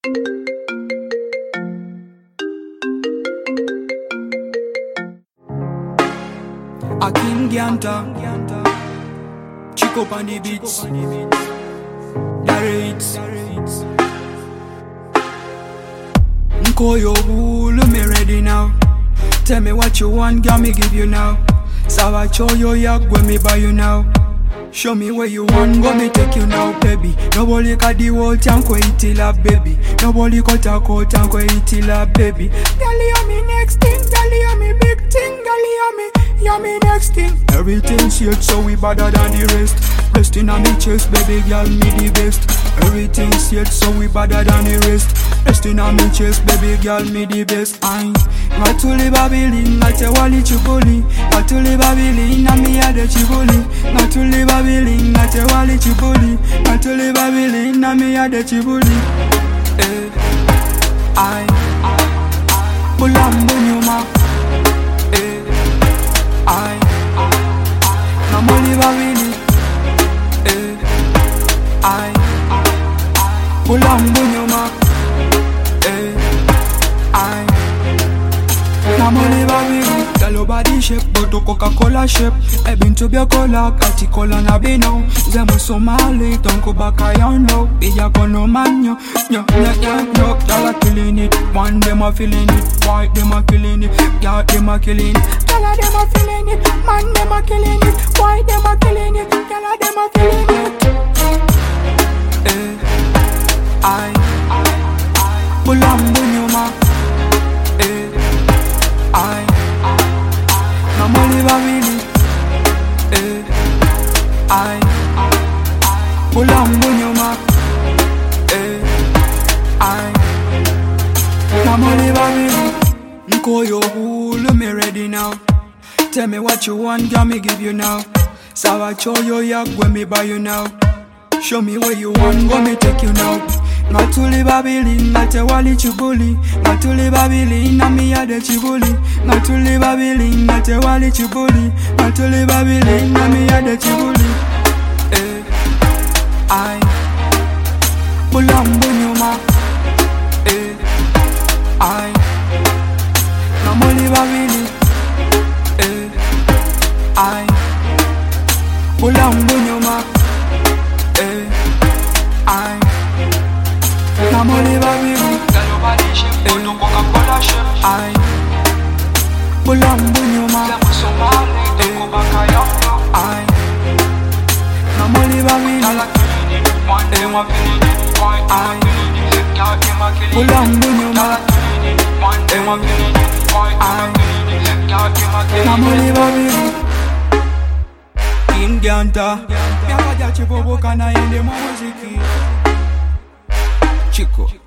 Akin Ganta, Chico on the beats, Darits. Nkoyo bulu me ready now. Tell me what you want, girl, me give you now. Sawa choyo yak when me buy you now. Show me where you want, go me take you now, baby. Nobody got the whole tank where it till up, baby. Nobody got a coat tank where it till up, baby. Girl, you me next thing, girl, you me big thing, girl, you me next thing. Everything's here, so we better than the rest. Best in on me chest, baby girl, me the best. Everything's here, so we better than the rest. Best in on me chest, baby girl, me the best. I Matuli Babylin, Matewali Chibuli. Matuli Babylin, Nami Ade Chibuli. Matuli Babylin, Matewali Chibuli. Matuli Babylin, Nami Ade Chibuli. I Bulambu Nyuma. I Namoli Babylin. I Bulambu Nyuma. I Namoli Babylin. Tell your body shape, but to Coca-Cola shape. I been to be a cola, got it cola na be now. Zemo Somali, don't go back I don't know. Be a kono man yo, y'all are killing it. One them are feeling it, white them are killing it, y'all them are killing it. Y'all them are feeling it, man them are killing it, white them are killing it, y'all them are feeling it. I Bulambu Nyuma. I Namoli Babylin. I Bulambu Nyuma. I Namoli Babylin. Nkoyo bulu me ready now. Tell me what you want, girl, me give you now. Sawa choyo yak when me buy you now. Show me where you want, go me take you now. Matuli Babylin, Matewali Chibuli. Matuli Babylin, Nami Ade Chibuli. Matuli Babylin, Matewali Chibuli. Matuli Babylin, Nami Ade Chibuli. I Bulambu Nyuma. I Namoli Babylin. I Bulambu Nyuma. I Namoli Babylin. Tell your body shape, but to Coca-Cola shape. I Bulambu Nyuma. Zemo Somali, don't go back I don't know. I Namoli Babylin. Y'all are killing it, one them are feeling it, white them are killing it, y'all them are killing it. Bulambu Nyuma. Y'all are killing it, one them are feeling it, white them are killing it, y'all them are killing it. Namoli Babylin. King Ganta. Yakaja chibobo kana yende muziki. Chico.